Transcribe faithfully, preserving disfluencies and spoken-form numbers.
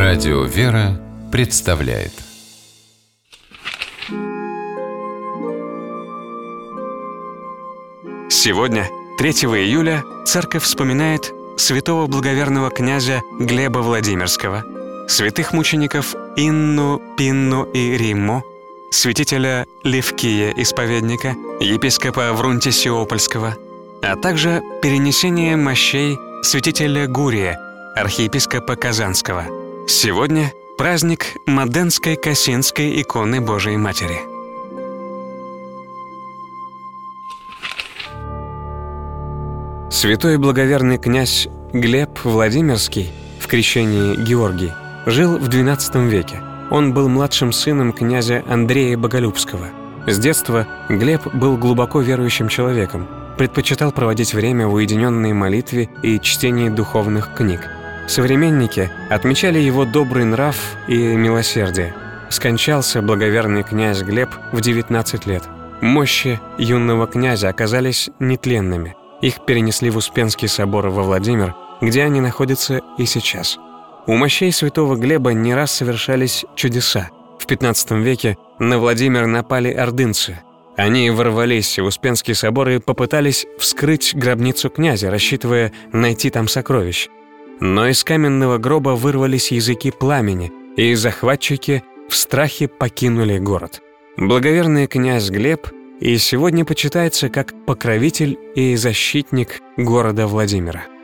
Радио «Вера» представляет. Сегодня, третьего июля, церковь вспоминает святого благоверного князя Глеба Владимирского, святых мучеников Инну, Пинну и Римму, святителя Левкия Исповедника, епископа Врунтисиопольского, а также перенесение мощей святителя Гурия, архиепископа Казанского. Сегодня праздник Маденской Кассинской иконы Божией Матери. Святой благоверный князь Глеб Владимирский, в крещении Георгий, жил в двенадцатом веке. Он был младшим сыном князя Андрея Боголюбского. С детства Глеб был глубоко верующим человеком, предпочитал проводить время в уединенной молитве и чтении духовных книг. Современники отмечали его добрый нрав и милосердие. Скончался благоверный князь Глеб в девятнадцать лет. Мощи юного князя оказались нетленными. Их перенесли в Успенский собор во Владимир, где они находятся и сейчас. У мощей святого Глеба не раз совершались чудеса. В пятнадцатом веке на Владимир напали ордынцы. Они ворвались в Успенский собор и попытались вскрыть гробницу князя, рассчитывая найти там сокровищ. Но из каменного гроба вырвались языки пламени, и захватчики в страхе покинули город. Благоверный князь Глеб и сегодня почитается как покровитель и защитник города Владимира.